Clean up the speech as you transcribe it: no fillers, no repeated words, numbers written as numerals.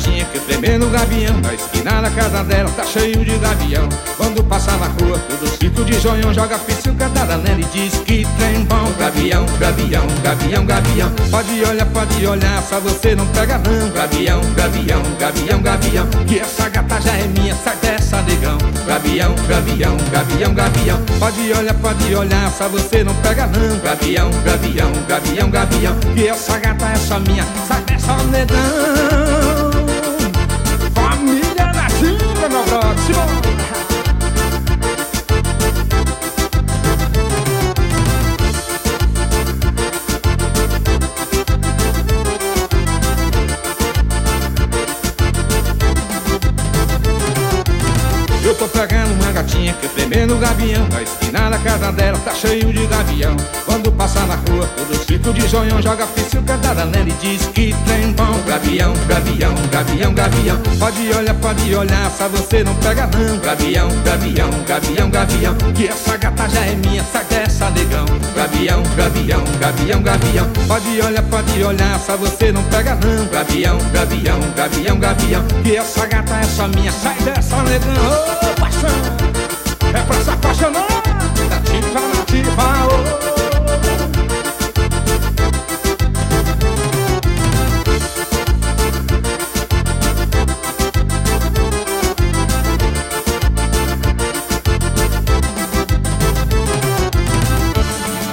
gatinha que tremendo gavião. Na esquina da casa dela tá cheio de gavião. Quando passa na rua, tudo fica de joião. Joga piscicada nela e diz que trem bom. Gavião, gavião, gavião, gavião. Pode olhar, só você não pega não. Gavião, gavião, gavião, gavião. Que essa gata já é minha, sai dessa, negão. Gavião, gavião, gavião, gavião. Pode olhar, só você não pega não. Gavião, gavião, gavião, gavião. Que essa gata é só minha, sai dessa, negão. Família da Silva, meu próximo. Eu tô pegando uma gatinha que tremendo gavião. Na esquina da casa dela tá cheio de gavião. Quando passa na rua, todos ficam de joião. Joga piscicada nela e diz que trem bom. Gavião, gavião, gavião, gavião. Pode olhar, só você não pega não. Gavião, gavião, gavião, gavião. Que essa gata já é minha, sai dessa, negão. Gavião, gavião, gavião, gavião. Pode olhar, só você não pega não. Gavião, gavião, gavião, gavião. Que essa gata é só minha, sai dessa, negão. Paixão, é pra se apaixonar. Nativa, nativa, oh.